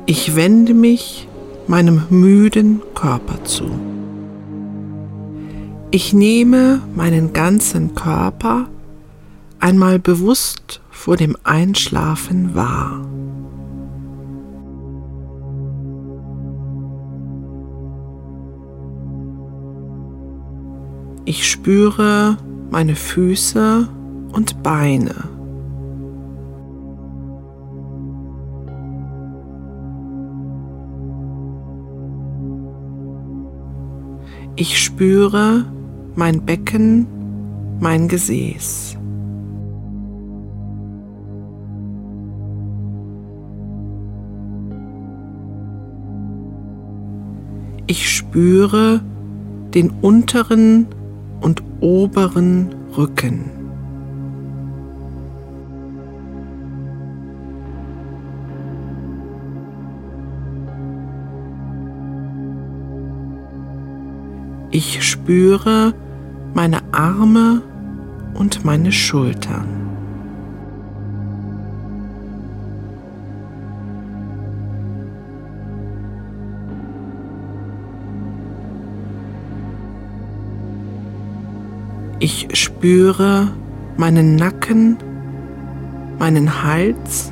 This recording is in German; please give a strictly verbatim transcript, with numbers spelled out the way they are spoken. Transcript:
Ich wende mich meinem müden Körper zu. Ich nehme meinen ganzen Körper einmal bewusst vor dem Einschlafen wahr. Ich spüre meine Füße und Beine. Ich spüre mein Becken, mein Gesäß. Ich spüre den unteren und oberen Rücken. Ich spüre meine Arme und meine Schultern. Ich spüre meinen Nacken, meinen Hals